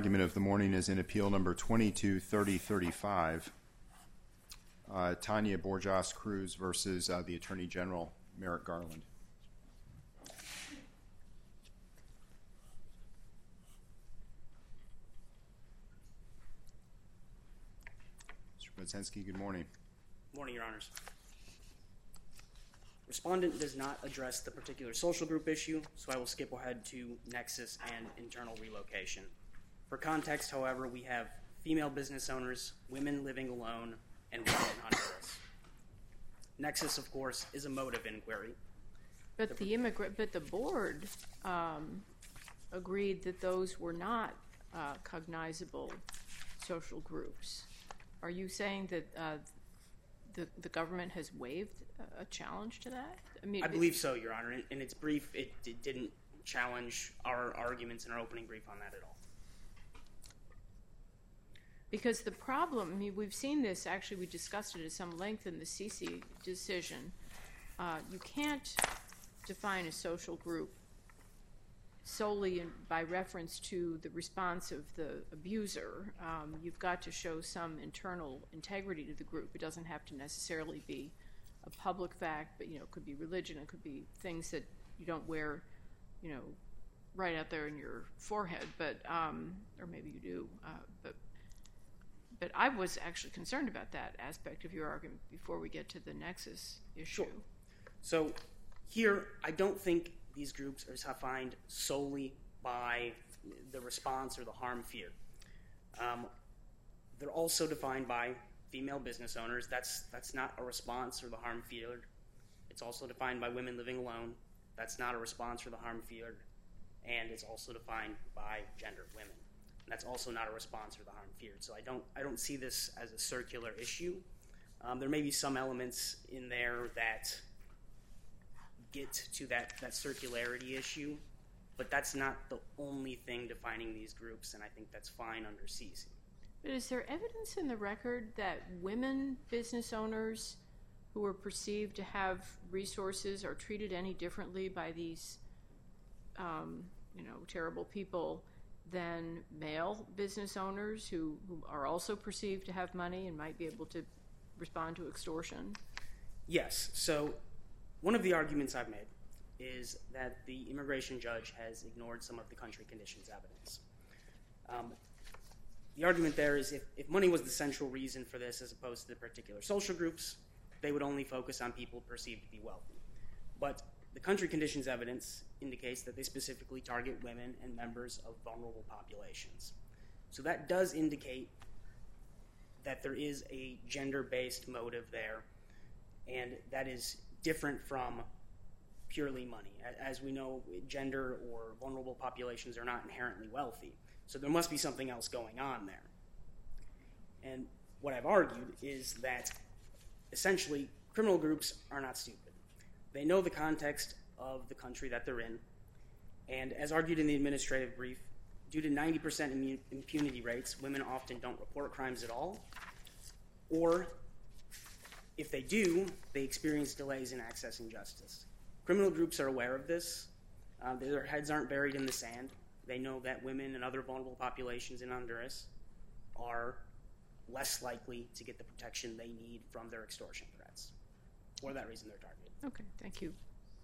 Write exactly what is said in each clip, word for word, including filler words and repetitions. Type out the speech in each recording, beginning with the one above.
argument of the morning is in Appeal Number twenty-two thirty thirty-five, uh, Tanya Borjas Cruz versus uh, the Attorney General, Merrick Garland. Mister Budzinski, good morning. Good morning, Your Honors. Respondent does not address the particular social group issue, so I will skip ahead to nexus and internal relocation. For context, however, we have female business owners, women living alone, and women in Honduras. Nexus, of course, is a motive inquiry. But the, the immigrant, but the board um, agreed that those were not uh, cognizable social groups. Are you saying that uh, the the government has waived a challenge to that? I mean, I believe so, Your Honor. In, in its brief, it, it didn't challenge our arguments in our opening brief on that at all. Because the problem, I mean, we've seen this, actually we discussed it at some length in the C C decision. Uh, you can't define a social group solely in, by reference to the response of the abuser. Um, you've got to show some internal integrity to the group. It doesn't have to necessarily be a public fact, but, you know, it could be religion, it could be things that you don't wear, you know, right out there in your forehead, but, um, or maybe you do, uh, but But I was actually concerned about that aspect of your argument before we get to the nexus issue. Sure. So here, I don't think these groups are defined solely by the response or the harm feared. Um, they're also defined by female business owners. That's, that's not a response or the harm feared. It's also defined by women living alone. That's not a response or the harm feared. And it's also defined by gendered women. That's also not a response or the harm feared. So I don't, I don't see this as a circular issue. Um, there may be some elements in there that get to that, that circularity issue, but that's not the only thing defining these groups, and I think that's fine under C C. But is there evidence in the record that women business owners who are perceived to have resources are treated any differently by these, um, you know, terrible people than male business owners who, who are also perceived to have money and might be able to respond to extortion? Yes. So one of the arguments I've made is that the immigration judge has ignored some of the country conditions evidence. Um, the argument there is if, if money was the central reason for this as opposed to the particular social groups, they would only focus on people perceived to be wealthy. But the country conditions evidence indicates that they specifically target women and members of vulnerable populations. So that does indicate that there is a gender-based motive there, and that is different from purely money. As we know, gender or vulnerable populations are not inherently wealthy, so there must be something else going on there. And what I've argued is that essentially criminal groups are not stupid. They know the context of the country that they're in, and as argued in the administrative brief, due to ninety percent impunity rates, women often don't report crimes at all, or if they do, they experience delays in accessing justice. Criminal groups are aware of this. Uh, their heads aren't buried in the sand. They know that women and other vulnerable populations in Honduras are less likely to get the protection they need from their extortion threats. For that reason, they're targeted. Okay, thank you.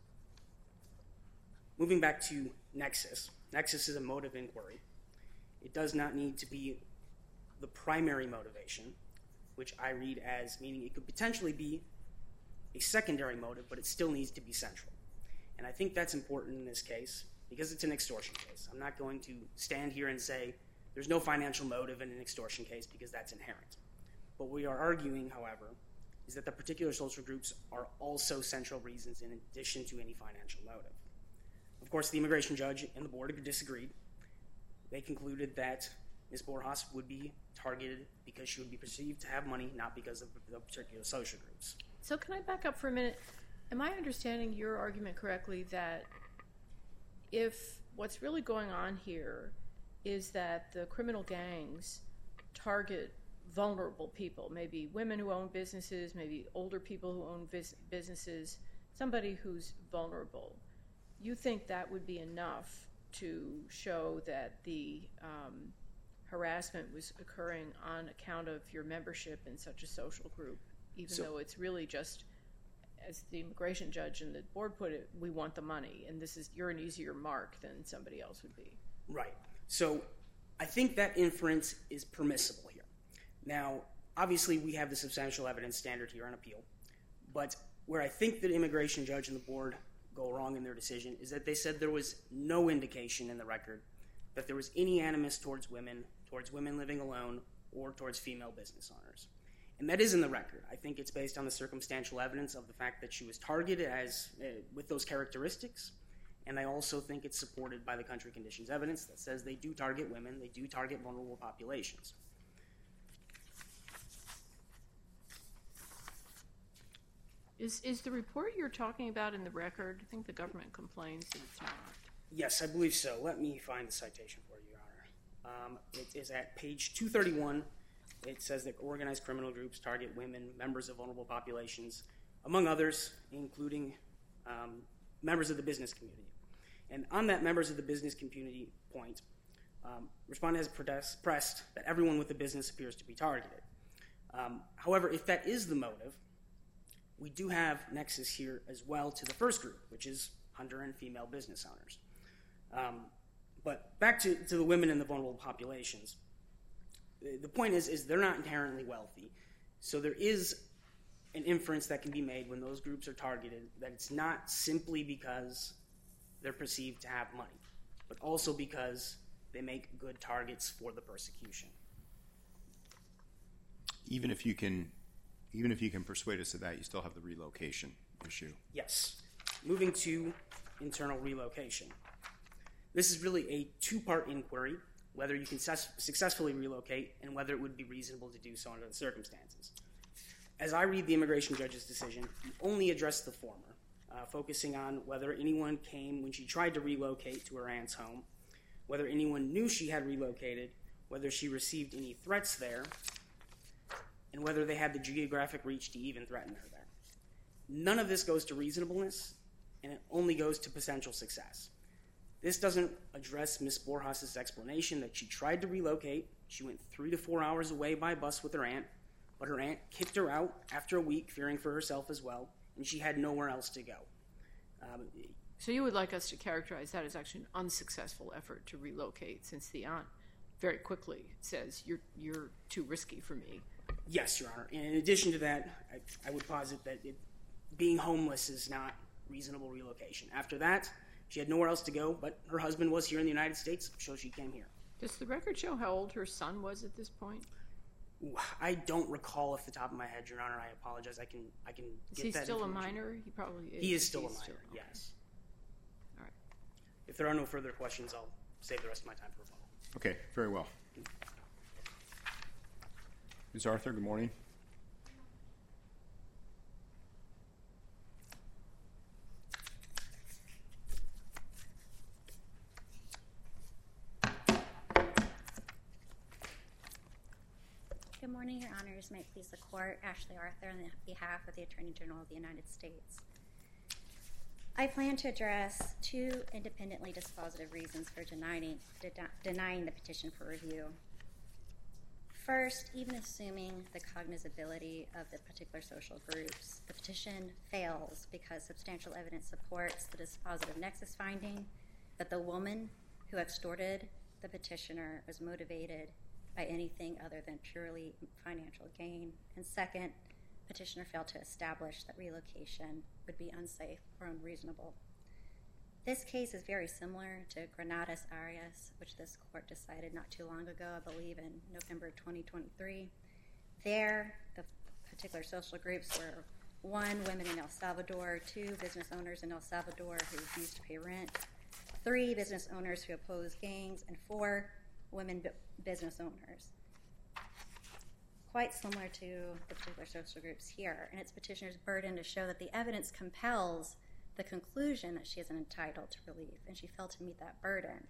Moving back to nexus. Nexus is a motive inquiry. It does not need to be the primary motivation, which I read as meaning it could potentially be a secondary motive, but it still needs to be central. And I think that's important in this case because it's an extortion case. I'm not going to stand here and say there's no financial motive in an extortion case because that's inherent. What we are arguing, however, is that the particular social groups are also central reasons in addition to any financial motive. Of course, the immigration judge and the board disagreed. They concluded that Miz Borjas would be targeted because she would be perceived to have money, not because of the particular social groups. So can I back up for a minute? Am I understanding your argument correctly that if what's really going on here is that the criminal gangs target vulnerable people, maybe women who own businesses, maybe older people who own businesses, somebody who's vulnerable, you think that would be enough to show that the um, harassment was occurring on account of your membership in such a social group, even So- though it's really just, as the immigration judge and the board put it, we want the money, and this is you're an easier mark than somebody else would be. Right. So I think that inference is permissible here. Now, obviously, we have the substantial evidence standard here on appeal, but where I think the immigration judge and the board go wrong in their decision is that they said there was no indication in the record that there was any animus towards women, towards women living alone, or towards female business owners. And that is in the record. I think it's based on the circumstantial evidence of the fact that she was targeted as uh, with those characteristics. And I also think it's supported by the country conditions evidence that says they do target women, they do target vulnerable populations. Is is the report you're talking about in the record? I think the government complains that it's not. Yes, I believe so. Let me find the citation for you, Your Honor. Um, it is at page two thirty-one. It says that organized criminal groups target women, members of vulnerable populations, among others, including um, members of the business community. And on that members of the business community point, um, respondent has pressed that everyone with a business appears to be targeted. Um, however, if that is the motive, we do have nexus here as well to the first group, which is hunter and female business owners. Um, but back to, to the women and the vulnerable populations, the, the point is, is they're not inherently wealthy. So there is an inference that can be made when those groups are targeted that it's not simply because they're perceived to have money, but also because they make good targets for the persecution. Even if you can, even if you can persuade us of that, you still have the relocation issue. Yes. Moving to internal relocation. This is really a two-part inquiry, whether you can success- successfully relocate and whether it would be reasonable to do so under the circumstances. As I read the immigration judge's decision, he only addressed the former, uh, focusing on whether anyone came when she tried to relocate to her aunt's home, whether anyone knew she had relocated, whether she received any threats there, and whether they had the geographic reach to even threaten her there. None of this goes to reasonableness, and it only goes to potential success. This doesn't address Miz Borjas' explanation that she tried to relocate, she went three to four hours away by bus with her aunt, but her aunt kicked her out after a week, fearing for herself as well, and she had nowhere else to go. Um, So you would like us to characterize that as actually an unsuccessful effort to relocate, since the aunt very quickly says, you're you're too risky for me. Yes, Your Honor. And in addition to that, I, I would posit that it, being homeless is not reasonable relocation. After that, she had nowhere else to go, but her husband was here in the United States, so she came here. Does the record show how old her son was at this point? Ooh, I don't recall off the top of my head, Your Honor. I apologize. I can I can Is get he that still a information. minor? He probably is. He is still a He's minor, okay. yes. All right. If there are no further questions, I'll save the rest of my time for rebuttal. Okay, very well. Miz Arthur, good morning. Good morning, Your Honors. May it please the Court, Ashley Arthur on behalf of the Attorney General of the United States. I plan to address two independently dispositive reasons for denying, de- denying the petition for review. First, even assuming the cognizability of the particular social groups, the petition fails because substantial evidence supports the dispositive nexus finding that the woman who extorted the petitioner was motivated by anything other than purely financial gain. And second, petitioner failed to establish that relocation would be unsafe or unreasonable. This case is very similar to Granados Arias, which this court decided not too long ago, I believe in November twenty twenty-three. There, the particular social groups were one, women in El Salvador, two, business owners in El Salvador who refused to pay rent, three, business owners who opposed gangs, and four, women bu- business owners. Quite similar to the particular social groups here, and it's petitioner's burden to show that the evidence compels the conclusion that she is entitled to relief, and she failed to meet that burden.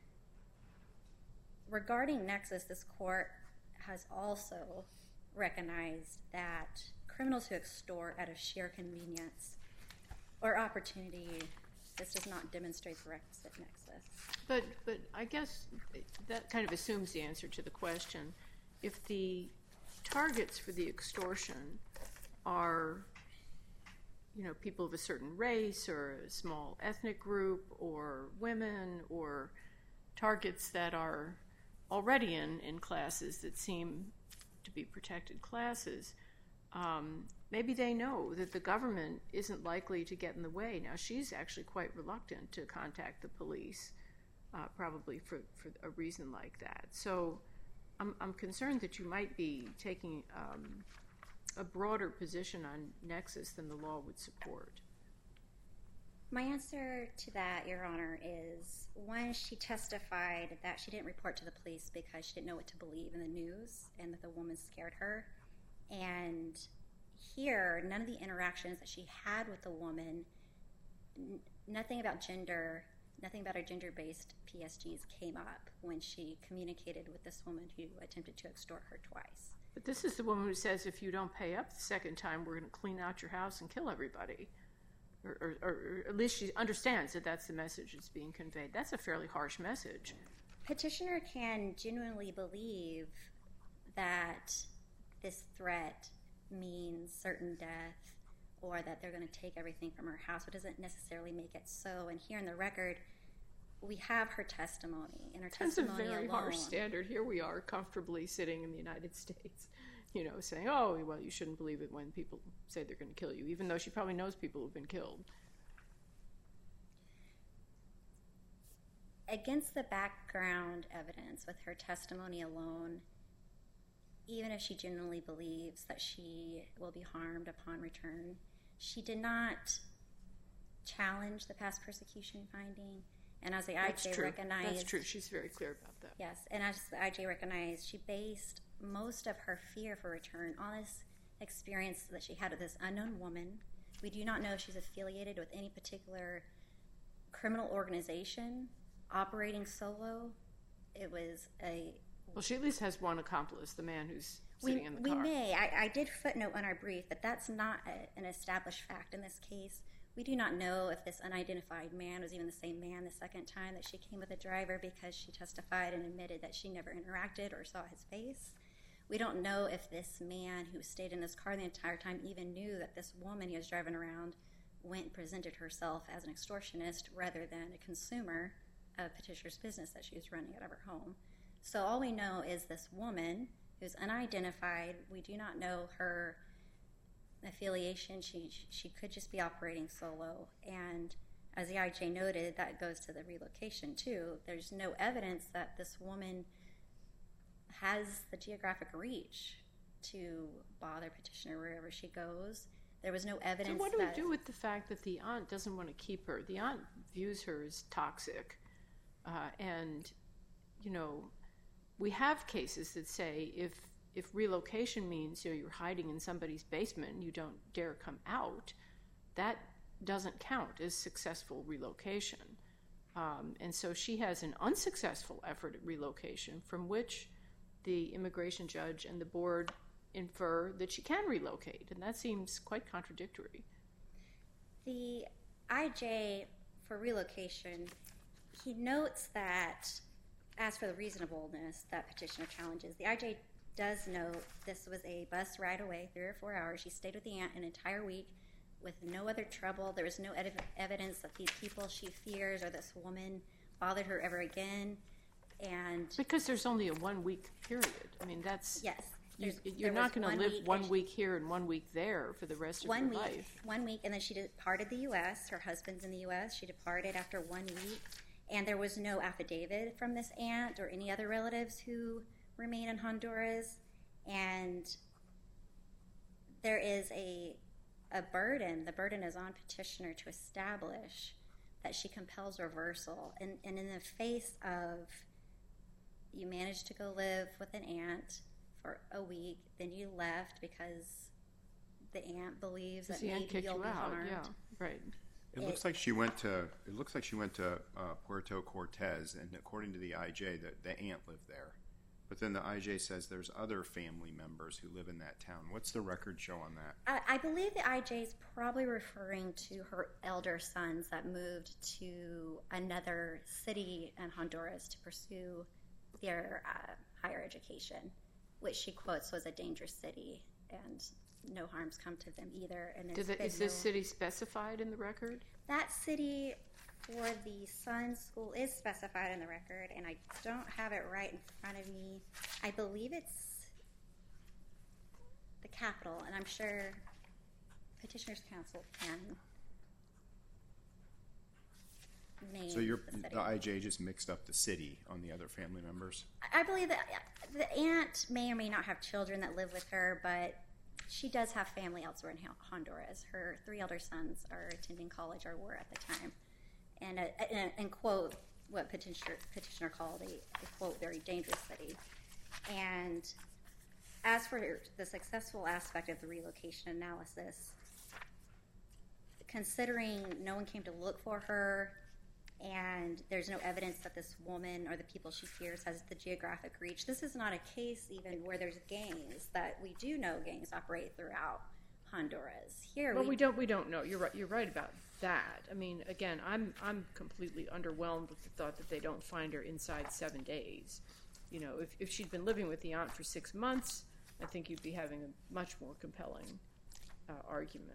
Regarding nexus, this court has also recognized that criminals who extort out of sheer convenience or opportunity This does not demonstrate the requisite nexus. But, but I guess that kind of assumes the answer to the question. If the targets for the extortion are, you know, people of a certain race or a small ethnic group or women or targets that are already in, in classes that seem to be protected classes, um, maybe they know that the government isn't likely to get in the way. Now, she's actually quite reluctant to contact the police, uh, probably for, for a reason like that. So I'm, I'm concerned that you might be taking um, a broader position on nexus than the law would support. My answer to that, Your Honor, is one, she testified that she didn't report to the police because she didn't know what to believe in the news and that the woman scared her. And here, none of the interactions that she had with the woman, n- nothing about gender, nothing about her gender-based P S Gs came up when she communicated with this woman who attempted to extort her twice. But this is the woman who says, if you don't pay up the second time, we're going to clean out your house and kill everybody. Or, or, or at least she understands that that's the message that's being conveyed. That's a fairly harsh message. Petitioner can genuinely believe that this threat means certain death or that they're going to take everything from her house. It doesn't necessarily make it so. And here in the record, we have her testimony. And her That's testimony a very alone, harsh standard. Here we are comfortably sitting in the United States, you know, saying, oh, well, you shouldn't believe it when people say they're going to kill you, even though she probably knows people who've been killed. Against the background evidence with her testimony alone, even if she genuinely believes that she will be harmed upon return, she did not challenge the past persecution finding. And as the That's I J true. recognized... That's true. She's very clear about that. Yes, and as the I J recognized, she based most of her fear for return on this experience that she had with this unknown woman. We do not know if she's affiliated with any particular criminal organization operating solo. It was a... Well, she at least has one accomplice, the man who's sitting we, in the we car. We may. I, I did footnote on our brief that that's not a, an established fact in this case. We do not know if this unidentified man was even the same man the second time that she came with the driver because she testified and admitted that she never interacted or saw his face. We don't know if this man who stayed in this car the entire time even knew that this woman he was driving around went and presented herself as an extortionist rather than a consumer of Petitioner's business that she was running out of her home. So all we know is this woman who's unidentified. We do not know her affiliation. She she could just be operating solo. And as the I J noted, that goes to the relocation too. There's no evidence that this woman has the geographic reach to bother Petitioner wherever she goes. There was no evidence. So what do that, we do with the fact that the aunt doesn't want to keep her? The aunt views her as toxic. Uh, and, you know, we have cases that say if if relocation means, you know, you're hiding in somebody's basement and you don't dare come out, that doesn't count as successful relocation. Um, and so she has an unsuccessful effort at relocation from which the immigration judge and the board infer that she can relocate, and that seems quite contradictory. The I J for relocation, he notes that, as for the reasonableness that Petitioner challenges, the I J does note this was a bus ride away, three or four hours. She stayed with the aunt an entire week with no other trouble. There was no ed- evidence that these people she fears or this woman bothered her ever again. And because there's only a one-week period. I mean, that's... Yes. You, you're not going to live week one she, week here and one week there for the rest of one your week, life. One week, and then she departed the U S Her husband's in the U S She departed after one week, and there was no affidavit from this aunt or any other relatives who remain in Honduras. And there is a a burden. The burden is on Petitioner to establish that she compels reversal. And, and in the face of you managed to go live with an aunt for a week, then you left because the aunt believes that the maybe aunt kicked you'll you be out. harmed. Yeah, right. It, it looks like she went to. It looks like she went to uh, Puerto Cortez, and according to the I J, that the aunt lived there, But then the I J says there's other family members who live in that town. What's the record show on that? I, I believe the I J is probably referring to her elder sons that moved to another city in Honduras to pursue their uh, higher education, which she quotes was a dangerous city, and no harm's come to them either. And Did the, is no, this city specified in the record? That city for the Sun School is specified in the record, and I don't have it right in front of me. I believe it's the capital, and I'm sure Petitioner's Counsel can name So you're, the city. the I J just mixed up the city on the other family members? I believe that the aunt may or may not have children that live with her, but she does have family elsewhere in Honduras. Her three elder sons are attending college or were at the time. And, uh, and, and quote what petitioner, petitioner called a, a, quote, very dangerous city. And as for the successful aspect of the relocation analysis, considering no one came to look for her and there's no evidence that this woman or the people she fears has the geographic reach, this is not a case even where there's gangs, that we do know gangs operate throughout Honduras. Here, Well, we, we don't. We don't know. You're right. You're right about that. I mean, again, I'm I'm completely underwhelmed with the thought that they don't find her inside seven days. You know, if if she'd been living with the aunt for six months, I think you'd be having a much more compelling uh, argument.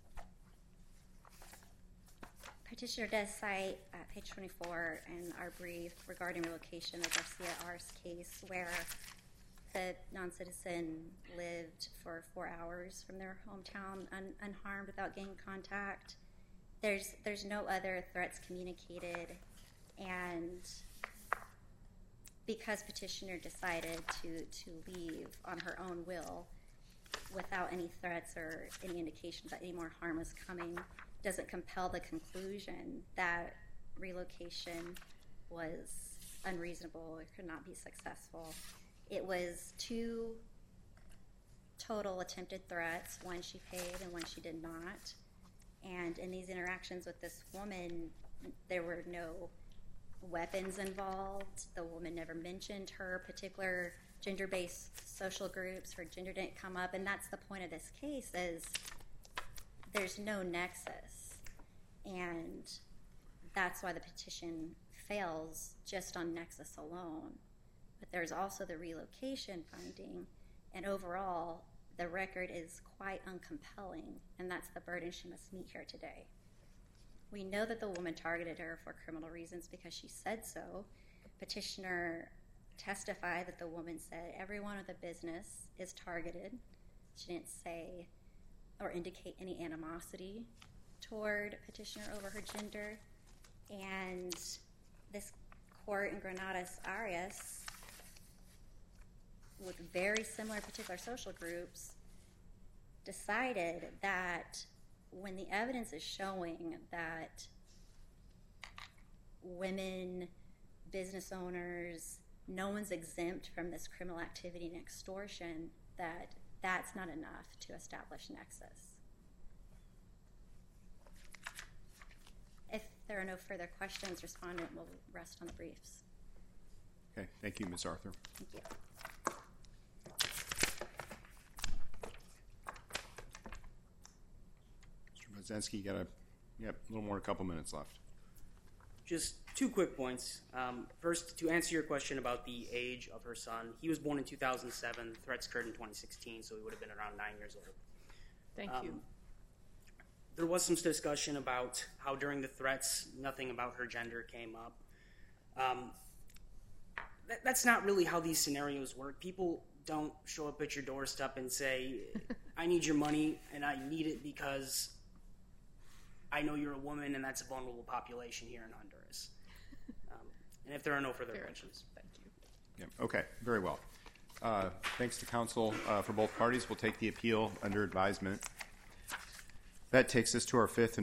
Petitioner does cite uh, page twenty-four in our brief regarding relocation, the Garcia Ars case, where the non-citizen lived for four hours from their hometown un- unharmed without gang contact. There's there's no other threats communicated, and because petitioner decided to, to leave on her own will without any threats or any indication that any more harm was coming, doesn't compel the conclusion that relocation was unreasonable, it could not be successful. It was two total attempted threats, one she paid and one she did not. And in these interactions with this woman, there were no weapons involved. The woman never mentioned her particular gender-based social groups. Her gender didn't come up, and that's the point of this case, is there's no nexus. And that's why the petition fails just on nexus alone. But there's also the relocation finding, and overall, the record is quite uncompelling, and that's the burden she must meet here today. We know that the woman targeted her for criminal reasons because she said so. Petitioner testified that the woman said everyone with a business is targeted. She didn't say or indicate any animosity toward petitioner over her gender. And this court in Granadas Arias, with very similar particular social groups, decided that when the evidence is showing that women, business owners, no one's exempt from this criminal activity and extortion, that that's not enough to establish nexus. If there are no further questions, respondent will rest on the briefs. Okay, thank you, Miz Arthur. Thank you. Mister Budzinski, you got a, yep, a little more, a couple minutes left. Just two quick points. Um, first, to answer your question about the age of her son, he was born in two thousand seven. The threats occurred in twenty sixteen, so he would have been around nine years old. Thank um, you. There was some discussion about how during the threats, nothing about her gender came up. Um, that, that's not really how these scenarios work. People don't show up at your doorstep and say, I need your money, and I need it because I know you're a woman, and that's a vulnerable population here in Honduras. Um, and if there are no further Fair questions. enough. Thank you. Yep. Okay, very well. Uh, thanks to counsel uh, for both parties. We'll take the appeal under advisement. That takes us to our fifth and